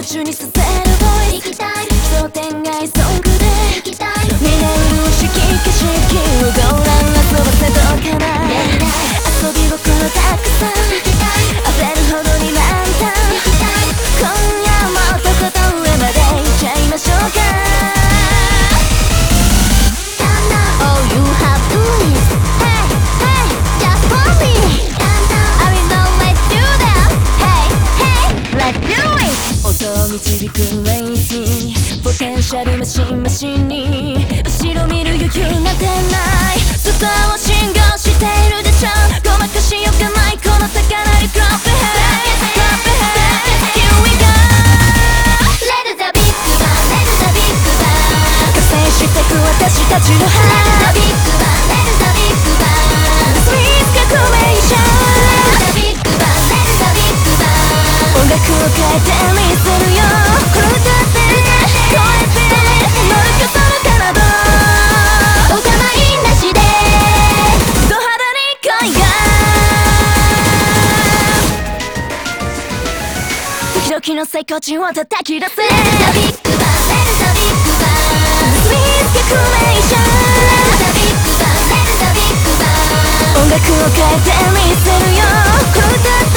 夢中にさせるボイス商店街ソングでみんな潤しき景色をご覧遊ばせとかない遊び心たくさん溢れるほどに満タン今夜もとことん上まで行っちゃいましょうか All you have to is Hey, hey, just for me I will know let's do that Hey, hey, let's do it 音を導くレイスにポテンシャルマシンマシンに後ろ見る余裕なんてないスターを信号しているでしょごまかしようがないこの高鳴り Clap your hands Clap your hands Here we go Let the big bang Let the big bang 加勢してく私たちのハー Let the big bang Let the big bang Sweet 革命者 Let the big bang Let the big bang 音楽を変えてみせるよこの歌って超えて乗るかそのかなどお構いなしでド派手に来いやドキドキの最高値を叩き出せ Let the big bang Let the big bang Sweet 革命者 Let the big bang Let the big bang 音楽を変えてみせるよこの歌って